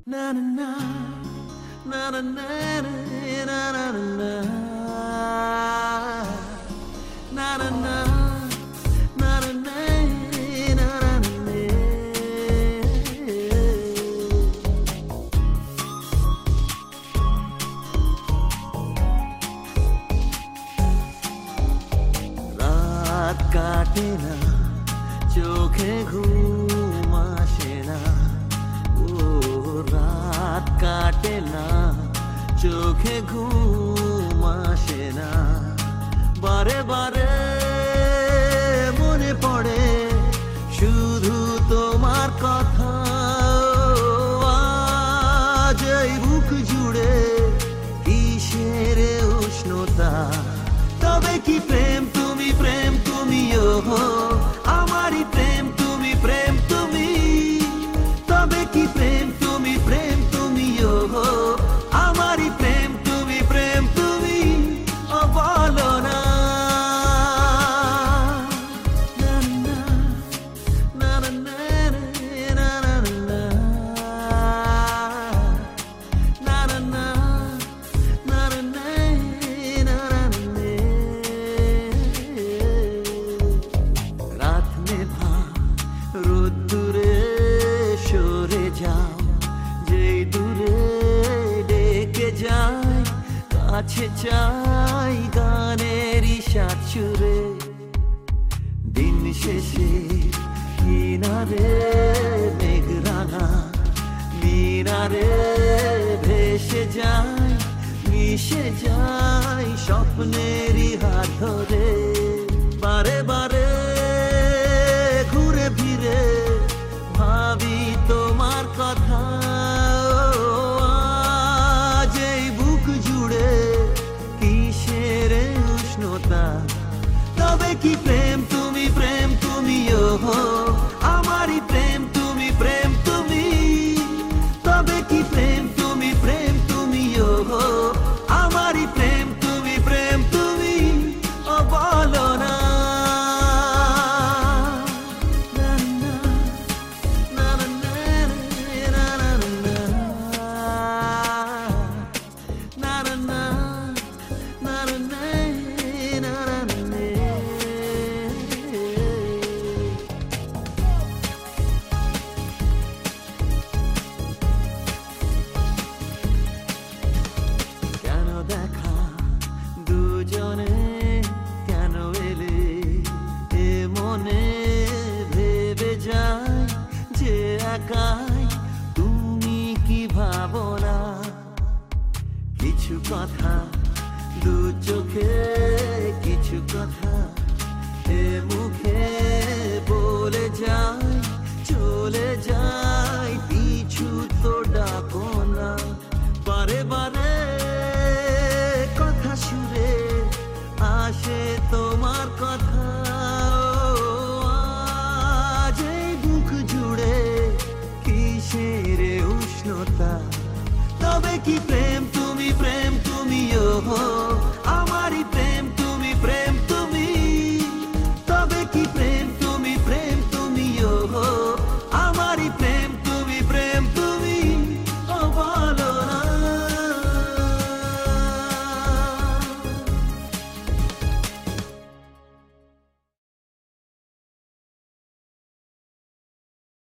Na na na na na na na na na na na na na কাটে না চোখে ঘুম আসে না ও রাত কাটে না চোখে ঘুম আসে না বারে বারে মনে পড়ে শুধু তোমার কথা আজ এই বুক জুড়ে কিসের উষ্ণতা তবে কি প্রেম তুমি ওহো আমারই প্রেম তুমি তবে কি প্রেম তুমি ওহো আমারই প্রেম তুমি ও বলো না না না না না না না না না না রোদ্দুরে সরে যাও যেই দূরে ডেকে যায় কাছে চাই গানেরই সাত সুরে দিন শেষে কিনারে মেঘরাঙা মিনারে ভেসে যায় মিশে যায় স্বপ্নেরই হাত ধরে বারে বারে ফিরে ভাবি তোমার কথা আজ এই বুক জুড়ে কিসের উষ্ণতা তবে কি প্রেম তুমি ওহো আমারই প্রেম তুমি তবে কি প্রেম তুমি ওহো আমারই প্রেম তুমি ও বলো না দেখা দুজনে কেন এলে এ মনে ভেবে যায় যে একাই তুমি কি ভাবো না কিছু কথা দু চোখে কিছু কথা এ মুখে বলে যায় চলে যায় পিছু তো ডাকো না বারে বারে সুরে আসে তোমার কথা আজ এই বুক জুড়ে কিসের উষ্ণতা তবে কি প্রেম তুমি ওহো